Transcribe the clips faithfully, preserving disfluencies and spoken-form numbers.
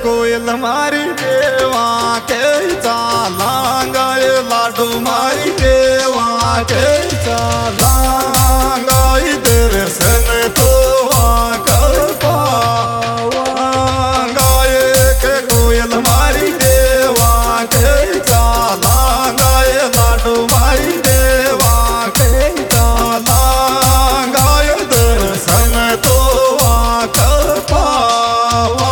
कोयल मारी देवा के चाला गाय लाडू मारी देवा के चाला गाय दर्शन तो कर पावा गाय के कोयल मारी देवा के चाला गाय लाडू मारी देवा के चाला गाय दर्शन तो कर पावा।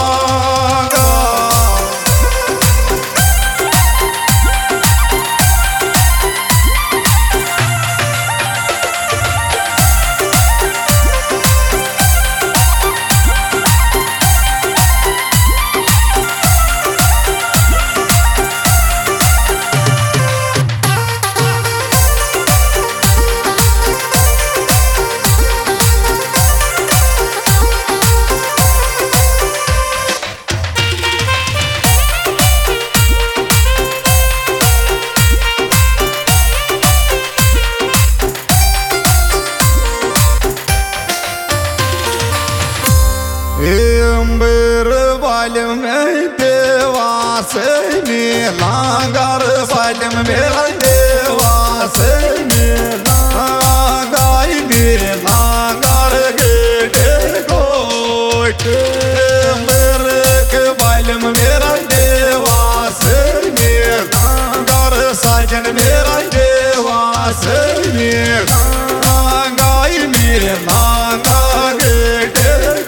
अंबर बाल में देवा से मेला गर बाल में मेरा देवा से मेला गाय मेला गर गेटे गोट अंबर के बाल में मेरा देवा से मेला गर साजन मेरा देवा से मेला गाय मेला गेटे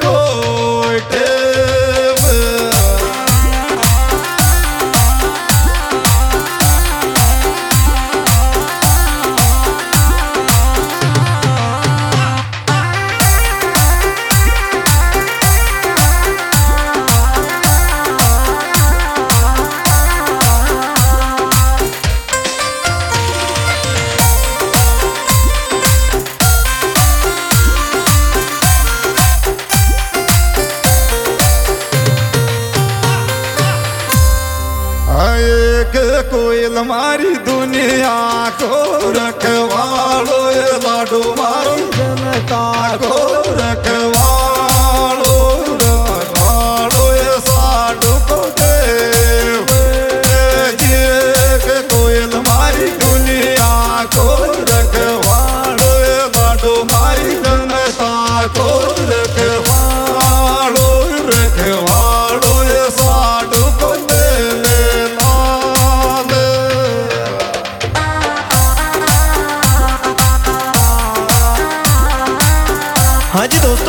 कोयल मारी दुनिया को रखवालो लाडू मारी जनता को रखवालो रखवालो साडू को देव जी कोयल मारी दुनिया को रखवालो लाडू मारी जनता को रखवालो रखवालो साडू को हाँ जी दोस्तों,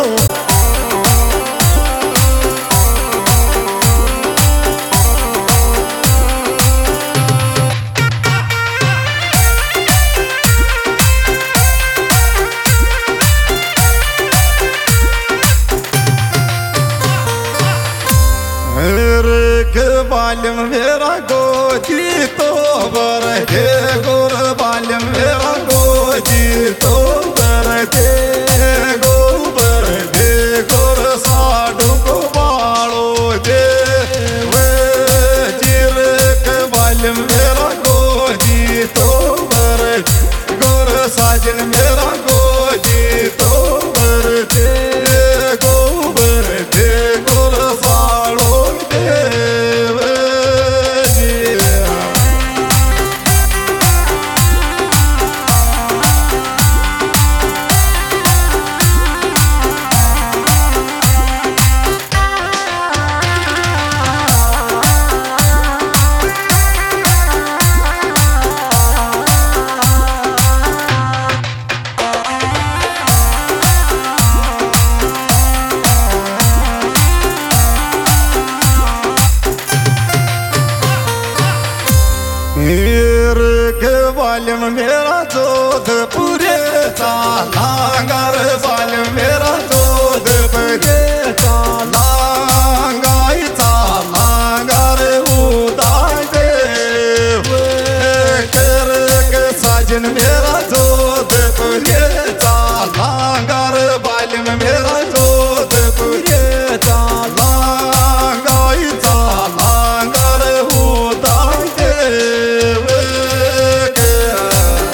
मेरे के बालम मेरा गोजी तो बर है गोर बालम मेरा गोजी तो बर दे गोबर दे गोर साडू को बाड़ो दे वे जीर के बालम मेरा गोजी तो बर गोर साजन मेरा गोजी तो बर दे गोबर दे गोर साड़ो बालम मेरा जोध पूरे चाला गर बालम मेरा जोध पूरे चाला गाय चाला गर उदाय देव कर के साजन मेरा जोध पूरे चाला गर बालम मेरा जोध पूरे चाला गाय चाला गर उदाय देव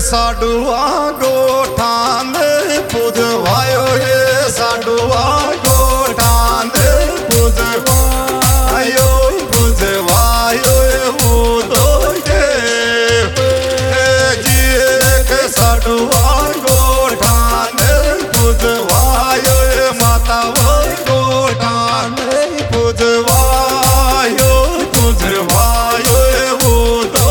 साडुआ गोठान पुजवायो ये साडुआ गोठान पुजवायो पुजवायो उदो जी के साडुआ गोठान पुजवायो माता गोठान पुजवायो पुजवायो उदो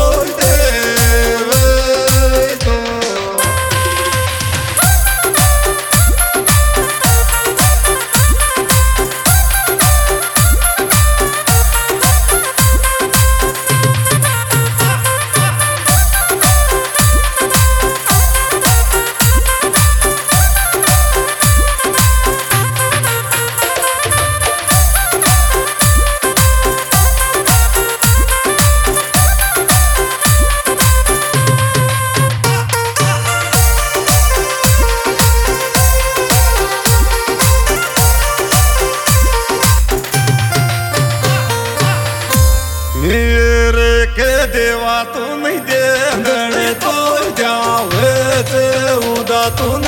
मेरे के देवा तू नहीं दे गणे तो जावे ते उदा तू